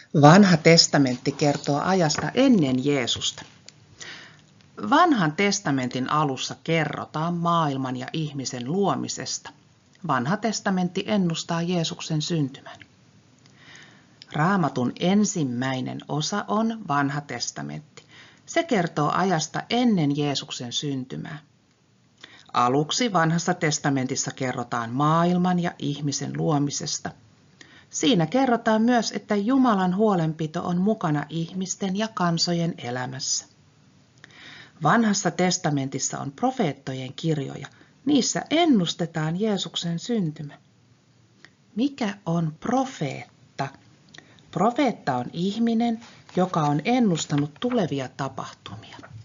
Vanha testamentti kertoo ajasta ennen Jeesusta. Vanhan testamentin alussa kerrotaan maailman ja ihmisen luomisesta. Vanha testamentti ennustaa Jeesuksen syntymän. Raamatun ensimmäinen osa on Vanha testamentti. Se kertoo ajasta ennen Jeesuksen syntymää. Aluksi Vanhassa testamentissa kerrotaan maailman ja ihmisen luomisesta. Siinä kerrotaan myös, että Jumalan huolenpito on mukana ihmisten ja kansojen elämässä. Vanhassa testamentissa on profeettojen kirjoja. Niissä ennustetaan Jeesuksen syntymä. Mikä on profeetta? Profeetta on ihminen, joka on ennustanut tulevia tapahtumia.